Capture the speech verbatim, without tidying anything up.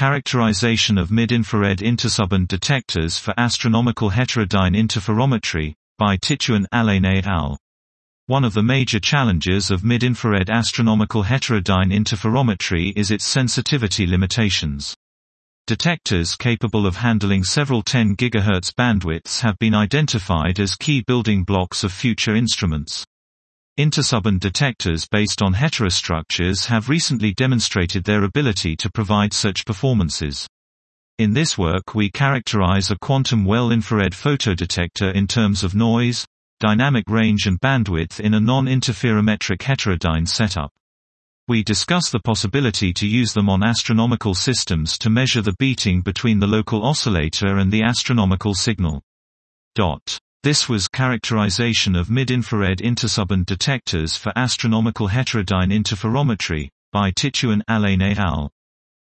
Characterization of Mid-Infrared Intersubband Detectors for Astronomical Heterodyne Interferometry, by Tituan Alain et al. One of the major challenges of mid-infrared astronomical heterodyne interferometry is its sensitivity limitations. Detectors capable of handling several ten gigahertz bandwidths have been identified as key building blocks of future instruments. Intersubband detectors based on heterostructures have recently demonstrated their ability to provide such performances. In this work we characterize a quantum well-infrared photodetector in terms of noise, dynamic range and bandwidth in a non-interferometric heterodyne setup. We discuss the possibility to use them on astronomical systems to measure the beating between the local oscillator and the astronomical signal. Dot. This was Characterization of Mid-Infrared Intersubband Detectors for Astronomical Heterodyne Interferometry, by Tituan Alain et al.